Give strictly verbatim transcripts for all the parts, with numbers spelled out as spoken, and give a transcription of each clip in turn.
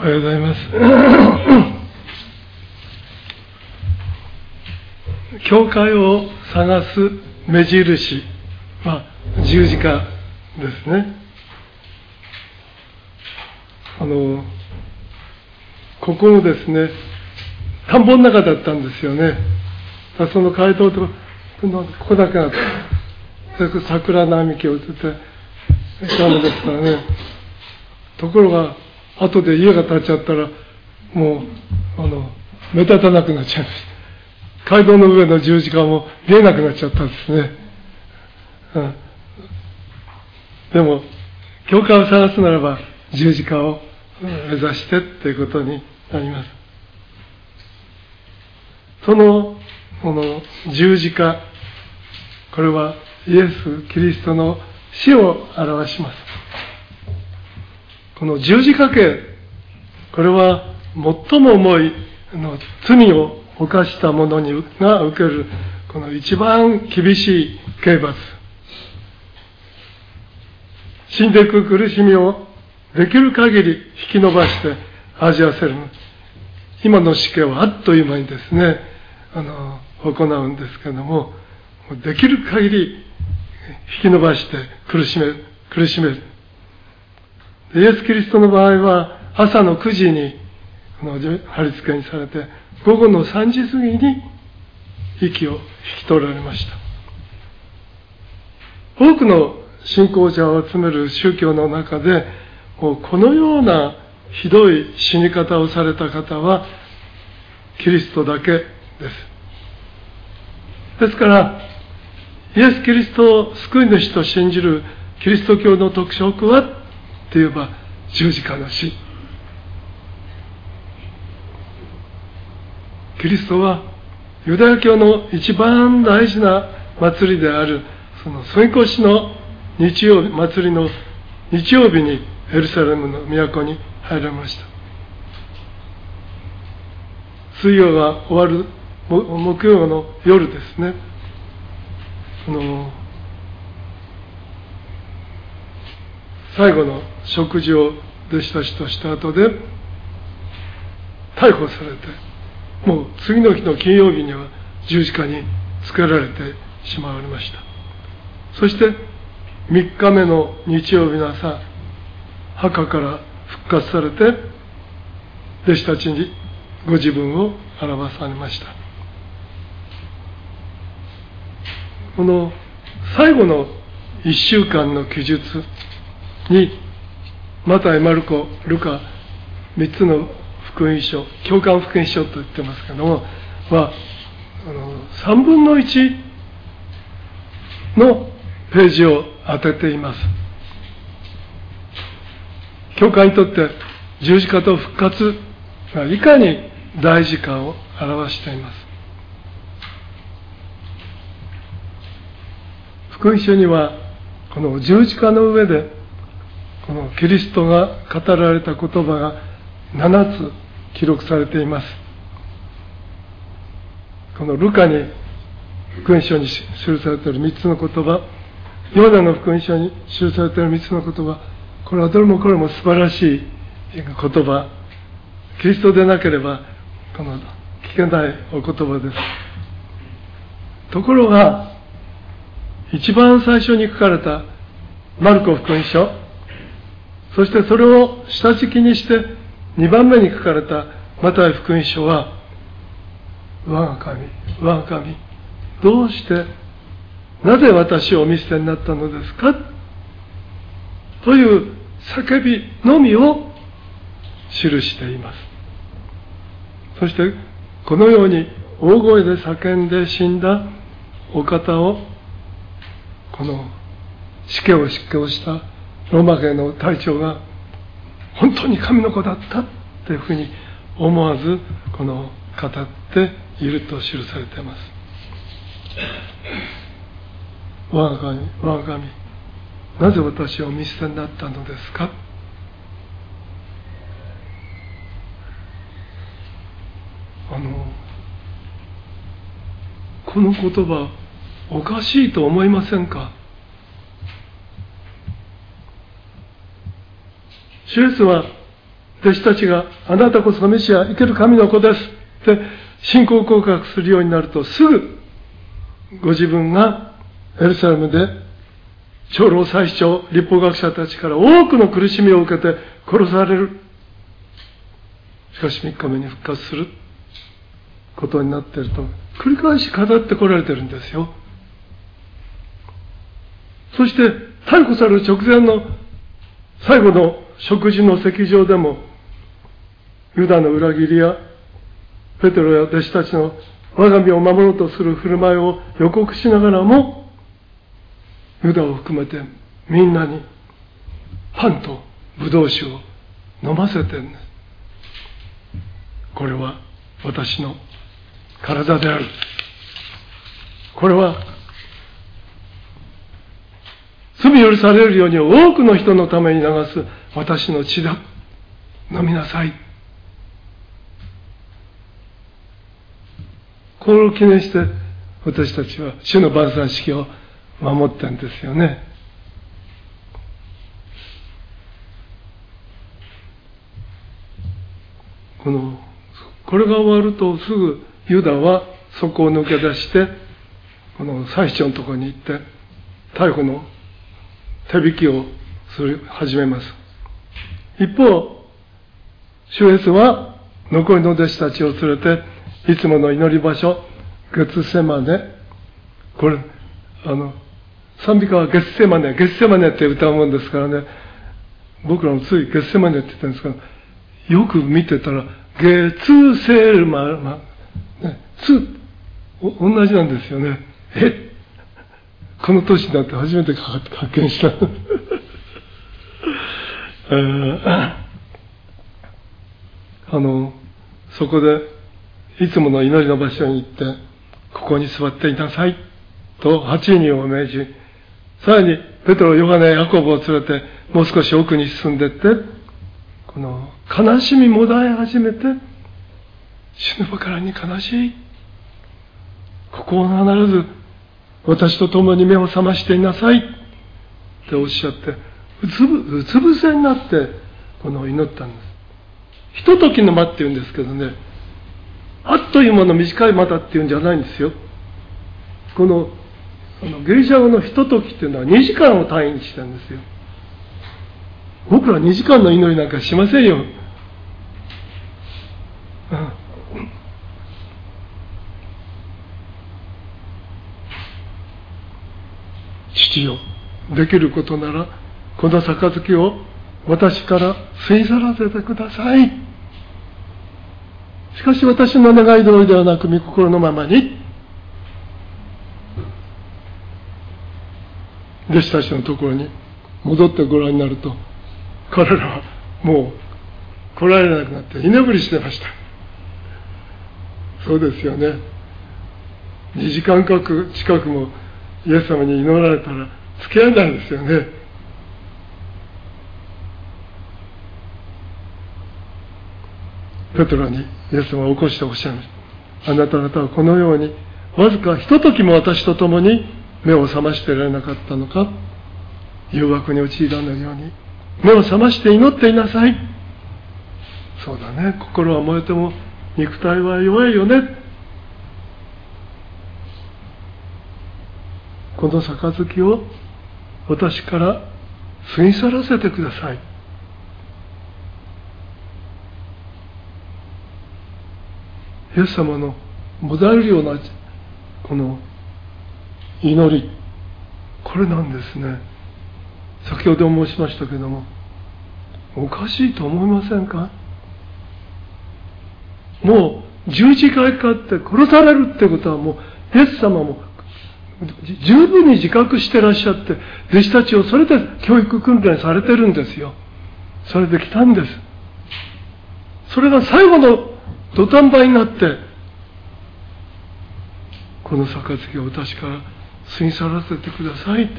おはようございます。教会を探す目印は十字架ですね。あのここもですね、田んぼの中だったんですよね。その街道とここだけあって、桜並木を映っていたのですからね。ところが後で家が建っちゃったらもうあの目立たなくなっちゃいました。街道の上の十字架も見えなくなっちゃったんですね。うん、でも教会を探すならば十字架を目指してということになります。そのこの十字架、これはイエス・キリストの死を表します。この十字架刑、これは最も重いの罪を犯した者にが受けるこの一番厳しい刑罰。死んでいく苦しみをできる限り引き伸ばして味わわせる。今の死刑はあっという間にですね、あの行うんですけれども、できる限り引き伸ばして苦しめる苦しめる。イエス・キリストの場合は朝のくじに貼り付けにされて、午後のさんじ過ぎに息を引き取られました。多くの信仰者を集める宗教の中で、もうこのようなひどい死に方をされた方はキリストだけです。ですからイエス・キリストを救い主と信じるキリスト教の特色はといえば十字架の死。キリストはユダヤ教の一番大事な祭りであるその添い越しの日曜日祭りの日曜日にエルサレムの都に入られました。水曜が終わる木曜の夜ですね、あの最後の食事を弟子たちとした後で逮捕されて、もう次の日の金曜日には十字架につけられてしまわれました。そしてみっかめの日曜日の朝、墓から復活されて弟子たちにご自分を表されました。この最後のいっしゅうかんの記述にマタイ、マルコ、ルカみっつの福音書、教会福音書と言ってますけどもはあのさんぶんのいちのページを当てています。教会にとって十字架と復活がいかに大事かを表しています。福音書にはこの十字架の上でこのキリストが語られた言葉がななつ記録されています。このルカに福音書に記されているみっつの言葉、ヨハネの福音書に記されているみっつの言葉、これはどれもこれも素晴らしい言葉。キリストでなければこの聞けないお言葉です。ところが一番最初に書かれたマルコ福音書、そしてそれを下敷きにしてにばんめに書かれたマタイ福音書は、我が神、我が神、どうしてなぜ私をお見捨てになったのですかという叫びのみを記しています。そしてこのように大声で叫んで死んだお方を、この死刑を執行したローマ兵の隊長が本当に神の子だったというふうに思わずこの語っていると記されています。我が神、我が神、なぜ私を見捨てになったのですか。あのこの言葉おかしいと思いませんか。主イエスは弟子たちがあなたこそメシア、生ける神の子ですって信仰告白するようになると、すぐご自分がエルサレムで長老祭司長、律法学者たちから多くの苦しみを受けて殺される。しかしみっかめに復活することになっていると繰り返し語ってこられてるんですよ。そして逮捕される直前の最後の食事の席上でも、ユダの裏切りやペテロや弟子たちの我が身を守ろうとする振る舞いを予告しながらも、ユダを含めてみんなにパンとブドウ酒を飲ませてるんです。これは私の体である。これは罪許されるように多くの人のために流す私の血だ。飲みなさい。これを記念して私たちは主の晩餐式を守ってるんですよね。このこれが終わるとすぐユダはそこを抜け出してこの祭司長のところに行って逮捕の手引きをする始めます。一方主イエスは残りの弟子たちを連れていつもの祈り場所ゲツセマネ、これあの賛美歌はゲッセマネゲッセマネって歌うもんですからね、僕らもついゲッセマネって言ってるんですけど、よく見てたらゲツセルマ、まね、ツ同じなんですよね。えこの年になって初めて発見した、えー、あのそこでいつもの祈りの場所に行ってここに座っていなさいとはちにんを命じ、さらにペテロ、ヨハネ、ヤコブを連れてもう少し奥に進んでいって、この悲しみもだえ始めて、死ぬばかりに悲しい、ここを必ず私と共に目を覚ましていなさいっておっしゃって、うつぶ、うつ伏せになってこの祈ったんです。ひとときの間っていうんですけどね、あっという間の短い間だっていうんじゃないんですよ。このあのギリシャ語のひとときっていうのはにじかんを単位にしてるんですよ。僕らにじかんの祈りなんかしませんよ。うん、父よ、できることならこの杯を私から吸い去らせてください。しかし私の願い通りではなく御心のままに。弟子たちのところに戻ってご覧になると、彼らはもう来られなくなって居眠りしてました。そうですよね。にじかん近くもイエス様に祈られたら付き合えないですよね。ペテロにイエス様を起こしておっしゃいました。あなた方はこのようにわずかひとときも私と共に目を覚ましていられなかったのか。誘惑に陥らないように目を覚まして祈っていなさい。そうだね、心は燃えても肉体は弱いよね。この杯を私から過ぎ去らせてください。イエス様のもだえるようなこの祈り、これなんですね。先ほど申しましたけども、おかしいと思いませんか？もう十字架にかかって殺されるってことはもうイエス様も十分に自覚してらっしゃって、弟子たちをそれで教育訓練されてるんですよ。それで来たんです。それが最後の土壇場になって、この杯を私から過ぎ去らせてくださいって。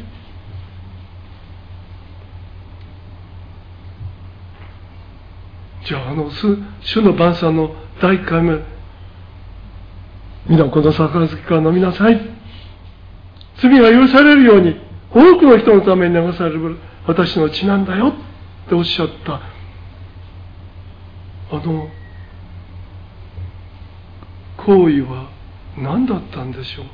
じゃあ、あの主の晩餐のだいいっかいめ、皆この杯から飲みなさい。罪が許されるように多くの人のために流される私の血なんだよっておっしゃった。 あの行為は何だったんでしょ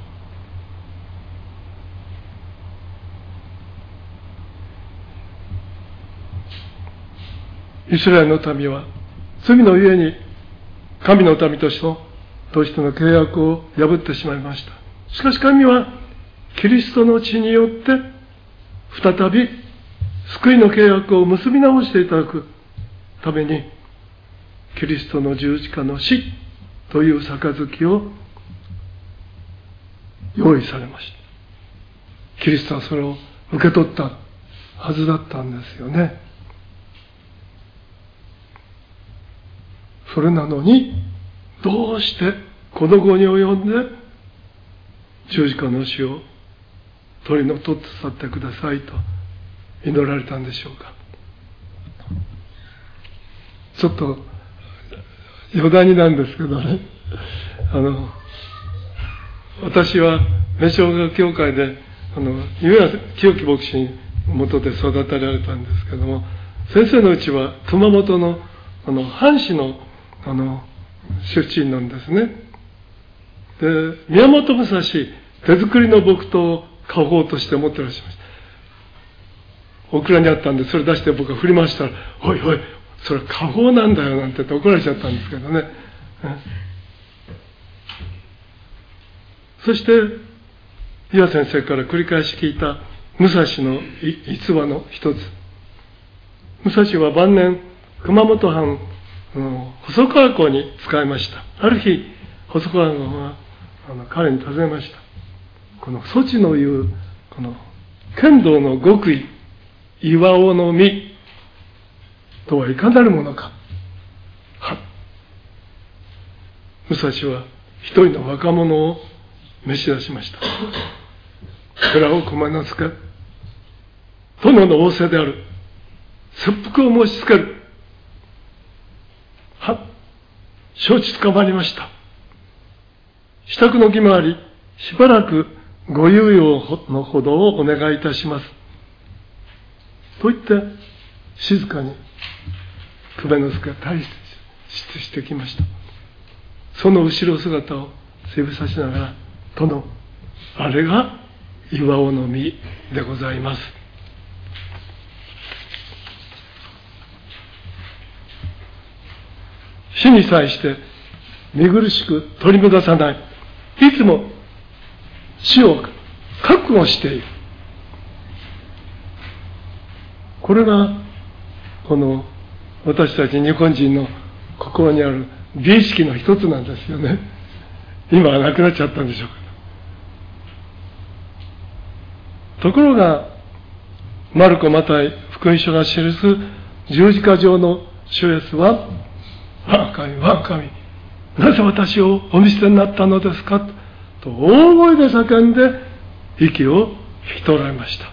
う。イスラエルの民は罪のゆえに神の民としてのとしての契約を破ってしまいました。しかし神はキリストの血によって再び救いの契約を結び直していただくために、キリストの十字架の死という杯を用意されました。キリストはそれを受け取ったはずだったんですよね。それなのに、どうしてこの後に及んで十字架の死を取りの取って去ってくださいと祈られたんでしょうか。ちょっと余談になんですけどね、あの私は名称学協会であの湯谷清樹牧師に元で育てられたんですけども、先生のうちは熊本のあの藩士のあの出身なんですね。で、宮本武蔵手作りの木刀を家宝として持ってらっしゃいました。お蔵にあったんで、それ出して僕が振り回したら、おいおい、それ家宝なんだよなんて言って怒られちゃったんですけどね。そして、岩先生から繰り返し聞いた武蔵の逸話の一つ。武蔵は晩年、熊本藩の細川湖に仕えました。ある日、細川藩はあの彼に尋ねました。この措置の言う、この剣道の極意、岩尾の実とはいかなるものか。は武蔵は一人の若者を召し出しました。蔵を熊之助、殿の仰せである。切腹を申し付ける。は、承知つかまりました。支度の儀もあり、しばらくご猶予のほどをお願いいたします。と言って、静かに熊之助が退出してきました。その後ろ姿を指さしながら、殿、あれが岩尾の実でございます。死に際して見苦しく取り乱さない。いつも死を覚悟している。これがこの私たち日本人の心にある美意識の一つなんですよね。今はなくなっちゃったんでしょうけど。ところがマルコ・マタイ福音書が記す十字架上の主イエスは、我が神、我が神、なぜ私をお見捨てになったのですかと大声で叫んで息を引き取られました。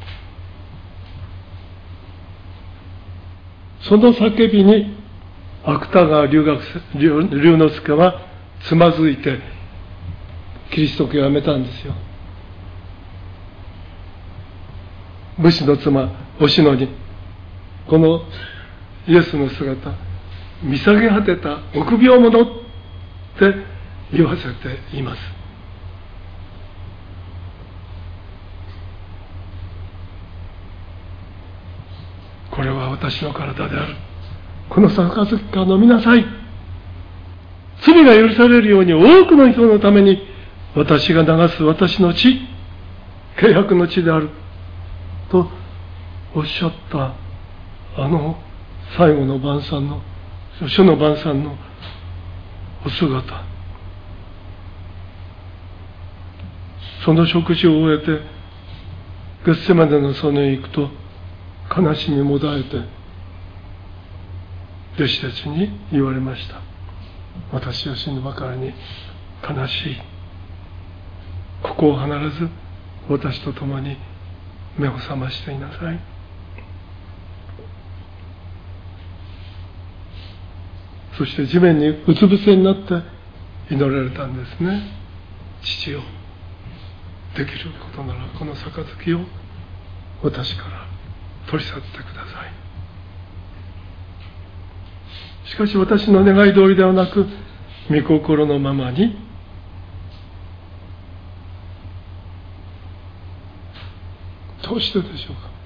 その叫びに芥川龍之介はつまずいてキリスト教をやめたんですよ。武士の妻おしのにこのイエスの姿見下げ果てた臆病者って言わせています。これは私の体である。この杯から飲みなさい。罪が許されるように多くの人のために私が流す私の血、契約の血であるとおっしゃったあの最後の晩餐の主の晩餐のお姿、その食事を終えてゲッセマネの園へ行くと悲しみもだえて弟子たちに言われました。私は死ぬばかりに悲しい。ここを離れず私と共に目を覚ましていなさい。そして地面にうつ伏せになって祈られたんですね。父よ、できることならこの杯を私から取り去ってください。ししかし私の願い通りではなく、御心のままにどうしてでしょうか。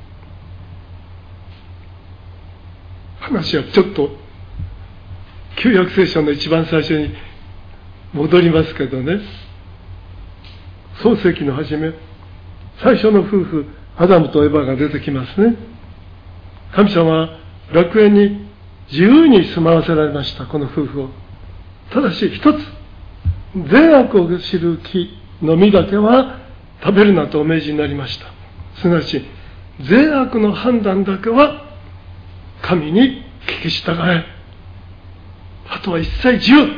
話はちょっと旧約聖書の一番最初に戻りますけどね、創世記の初め、最初の夫婦アダムとエバが出てきますね。神様は楽園に自由に住まわせられました、この夫婦を。ただし一つ、善悪を知る木の実だけは食べるなとお命じになりました。すなわち善悪の判断だけは神に聞き従え、あとは一切自由。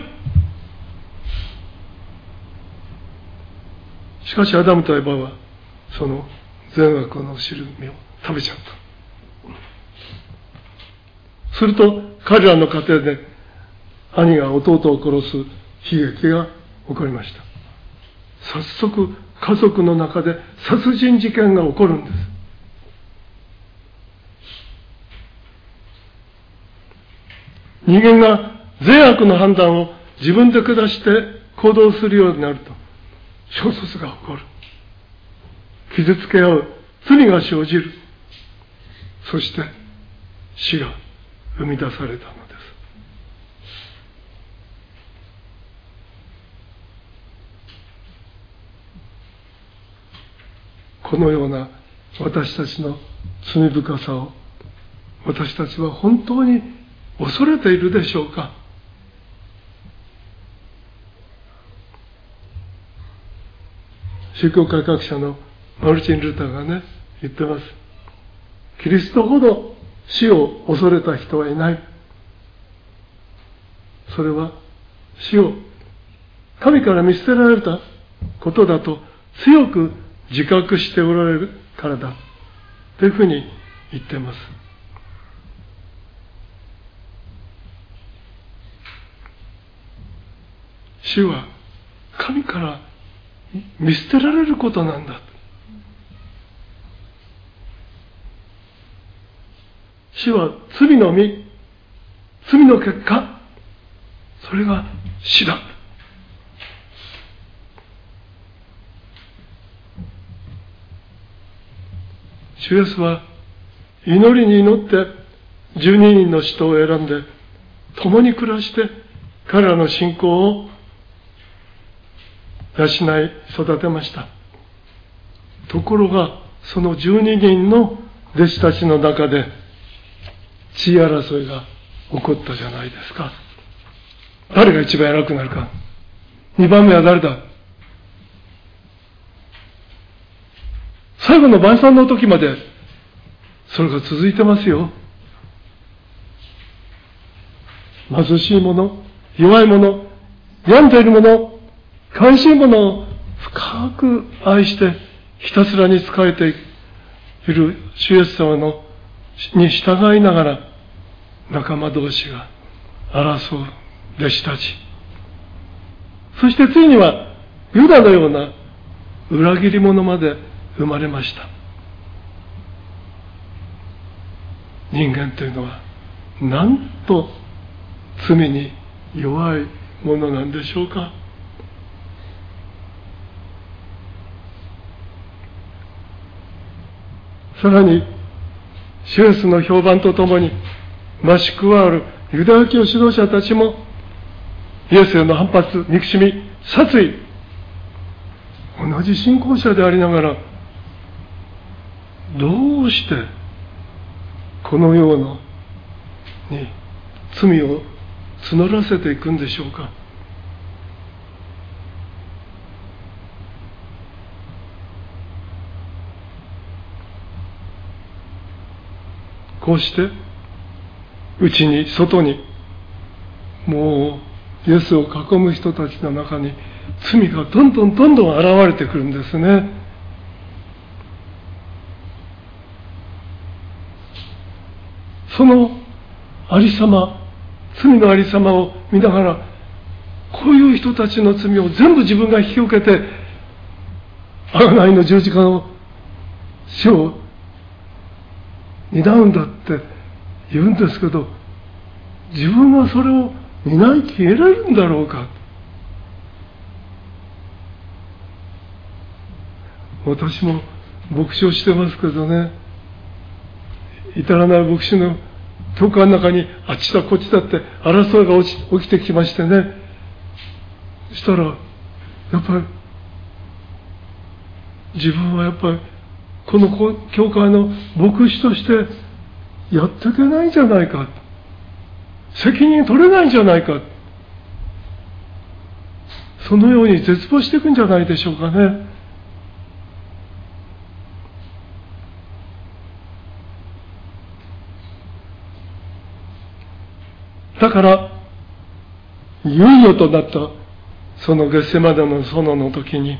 しかしアダムとエバはその善悪の知る実を食べちゃった。すると彼らの家庭で兄が弟を殺す悲劇が起こりました。早速家族の中で殺人事件が起こるんです。人間が善悪の判断を自分で下して行動するようになると衝突が起こる。傷つけ合う罪が生じる。そして死が生み出されたのです。このような私たちの罪深さを私たちは本当に恐れているでしょうか。宗教改革者のマルチン・ルターがね言ってます。キリストほど死を恐れた人はいない。それは死を神から見捨てられたことだと強く自覚しておられるからだというふうに言っています。死は神から見捨てられることなんだ。死は罪の実、罪の結果、それが死だ。主イエスは祈りに祈ってじゅうににんの使徒を選んで共に暮らして彼らの信仰を養い育てました。ところがそのじゅうににんの弟子たちの中で地位争いが起こったじゃないですか。誰が一番偉くなるか。にばんめは誰だ。最後の晩餐の時までそれが続いてますよ。貧しい者、弱い者、病んでいる者、悲しい者を深く愛してひたすらに仕えている主イエス様のに従いながら仲間同士が争う弟子たち、そしてついにはユダのような裏切り者まで生まれました。人間というのはなんと罪に弱いものなんでしょうか。さらに主イエスの評判とともに増し加わるユダヤ教指導者たちもイエスへの反発、憎しみ、殺意、同じ信仰者でありながらどうしてこのようなに罪を募らせていくんでしょうか。こうして内に外にもうイエスを囲む人たちの中に罪がどんどんどんどん現れてくるんですね。そのありさま、罪のありさまを見ながら、こういう人たちの罪を全部自分が引き受けて贖いの十字架の死を担うんだって言うんですけど、 自分はそれを担いきれるんだろうか。私も牧師をしてますけどね、至らない牧師の教会の中にあっちだこっちだって争いが起き起きてきましてね、そしたらやっぱり自分はやっぱりこの教会の牧師としてやっていけないんじゃないか、責任取れないんじゃないか、そのように絶望していくんじゃないでしょうかね。だからいよいよとなったそのゲッセマネの園の時に、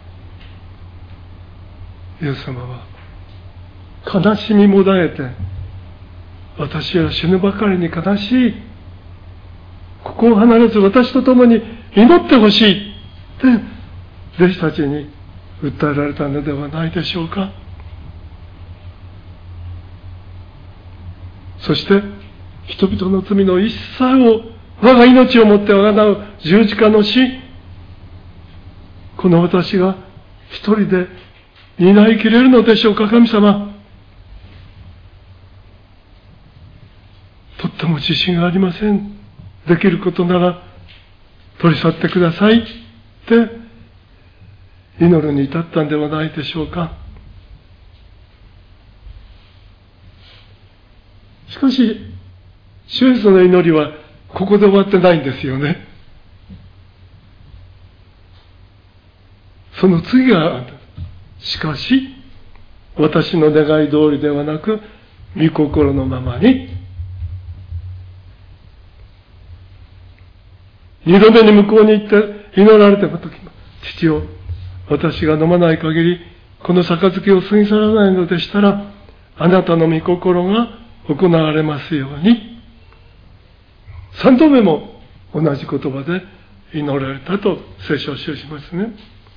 イエス様は悲しみもだえて、私は死ぬばかりに悲しい、ここを離れず私と共に祈ってほしいって弟子たちに訴えられたのではないでしょうか。そして人々の罪の一切を我が命をもってあがなう十字架の死、この私が一人で担いきれるのでしょうか。神様、とっても自信がありません。できることなら取り去ってくださいって祈るに至ったんではないでしょうか。しかし主イエスの祈りはここで終わってないんですよね。その次がある。しかし私の願い通りではなく御心のままに。二度目に向こうに行って祈られた時の父よ、私が飲まない限りこの杯を過ぎ去らないのでしたら、あなたの御心が行われますように。三度目も同じ言葉で祈られたと聖書を記しますね。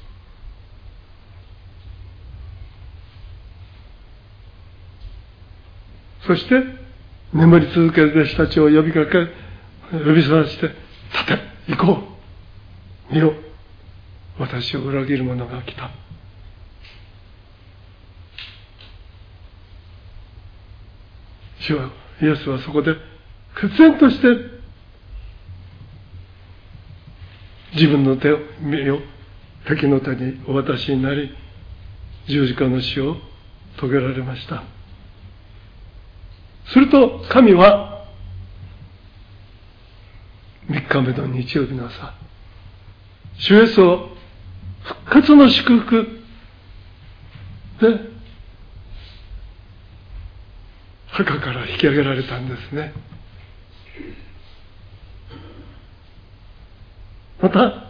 そして眠り続ける弟子たちを呼びかけ、呼び覚まして、立て行こう、見よ、私を裏切る者が来た。主は、イエスはそこで決然として自分の手を身を敵の手にお渡しになり、十字架の死を遂げられました。すると神は三日目の日曜日の朝、主イエスを復活の祝福で墓から引き上げられたんですね。また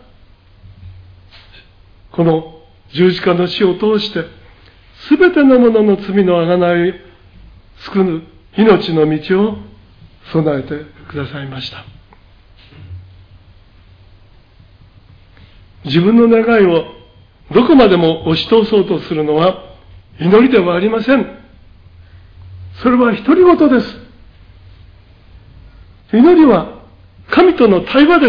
この十字架の死を通してすべての者の罪の贖い救う命の道を備えてくださいました。自分の願いをどこまでも押し通そうとするのは祈りではありません。それは独り言です。祈りは神との対話です。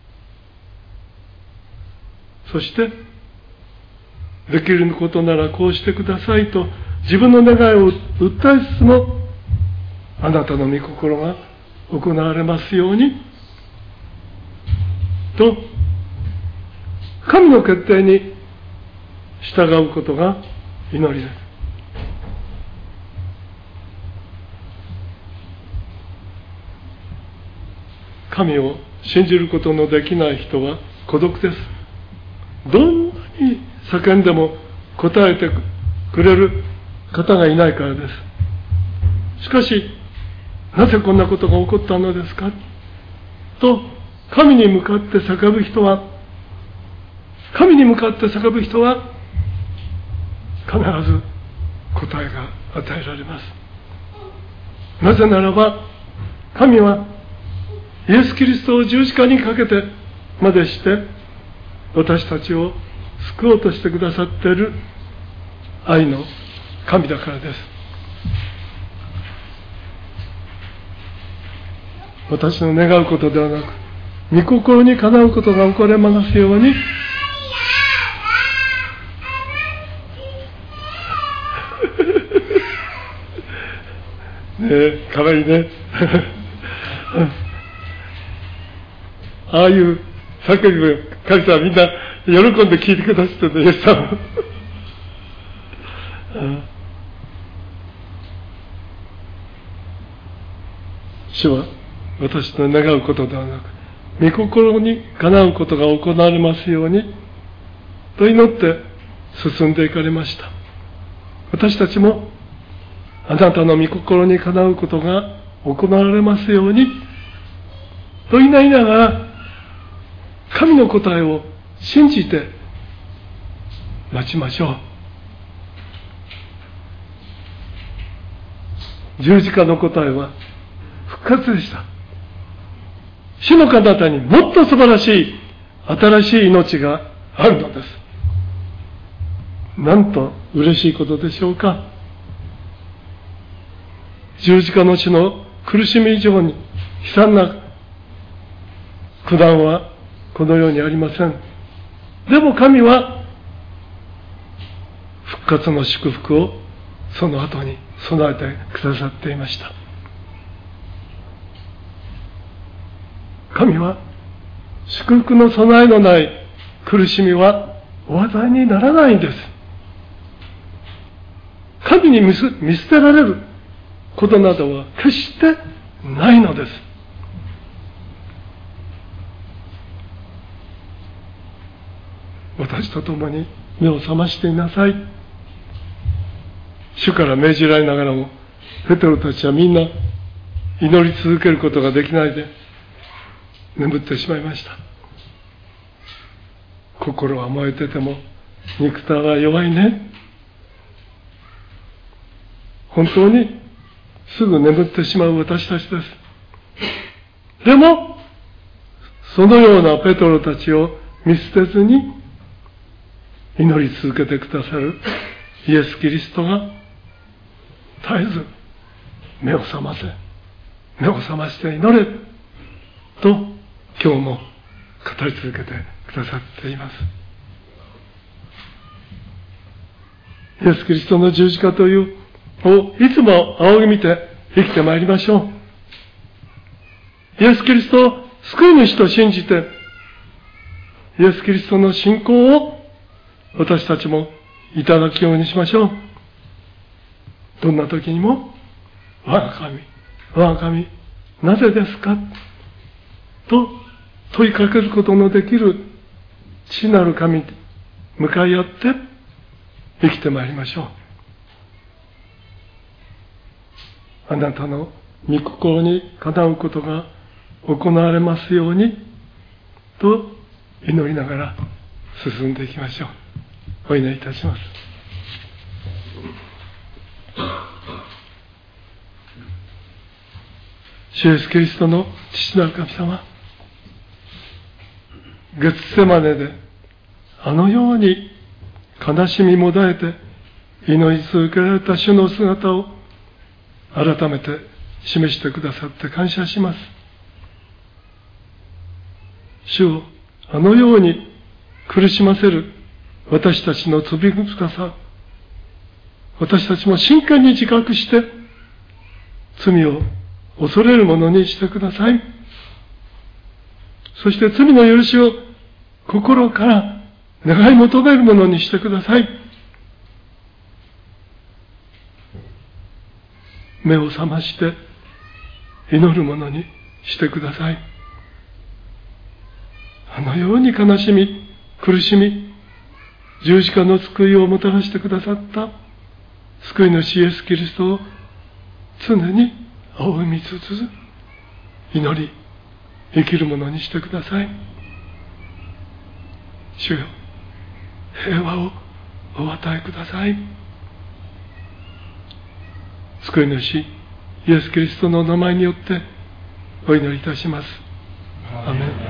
そしてできることならこうしてくださいと自分の願いを訴えつつも、あなたの御心が行われますようにと神の決定に従うことが祈りです。神を信じることのできない人は孤独です。どんなに叫んでも答えてくれる方がいないからです。しかしなぜこんなことが起こったのですかと神に向かって叫ぶ人は神に向かって叫ぶ人は必ず答えが与えられます。なぜならば神はイエス・キリストを十字架にかけてまでして私たちを救おうとしてくださっている愛の神だからです。 私の願うことではなく、御心にかなうことが起これますように。ねえ、かわいいね。ああいう叫びを神様みんな喜んで聞いてくださってね、イエス様。主は私の願うことではなく、御心にかなうことが行われますようにと祈って進んでいかれました。私たちもあなたの御心にかなうことが行われますようにと祈りながら、神の答えを信じて待ちましょう。十字架の答えは復活でした。主の彼方にもっと素晴らしい新しい命があるのです。なんと嬉しいことでしょうか。十字架の死の苦しみ以上に悲惨な苦難はこの世にありません。でも神は復活の祝福をその後に備えてくださっていました。神は祝福の備えのない苦しみはお与えにならないんです。神に見捨てられることなどは決してないのです。私と共に目を覚ましていなさい。主から命じられながらも、ペテロたちはみんな祈り続けることができないで眠ってしまいました。心は燃えてても肉体は弱いね。本当にすぐ眠ってしまう私たちです。でもそのようなペテロたちを見捨てずに祈り続けてくださるイエス・キリストが絶えず目を覚ませ、目を覚まして祈れと今日も語り続けてくださっています。イエス・キリストの十字架というをいつも仰ぎ見て生きてまいりましょう。イエス・キリストを救い主と信じて、イエス・キリストの信仰を私たちもいただくようにしましょう。どんな時にも、我が神、我が神、なぜですかと問いかけることのできる父なる神に向かい合って生きてまいりましょう。あなたの御心にかなうことが行われますようにと祈りながら進んでいきましょう。お祈りいたします。主イエスキリストの父なる神様、ゲツセマネであのように悲しみもだえて祈り続けられた主の姿を改めて示してくださって感謝します。主をあのように苦しませる私たちの罪深さ、私たちも真剣に自覚して罪を恐れるものにしてください。そして罪の許しを心から願い求めるものにしてください。目を覚まして祈るものにしてください。あのように悲しみ、苦しみ、十字架の救いをもたらしてくださった救い主イエスキリストを常に仰ぎつつ祈り生きるものにしてください。主よ、平和をお与えください。救い主イエスキリストの名前によってお祈りいたします。アメン。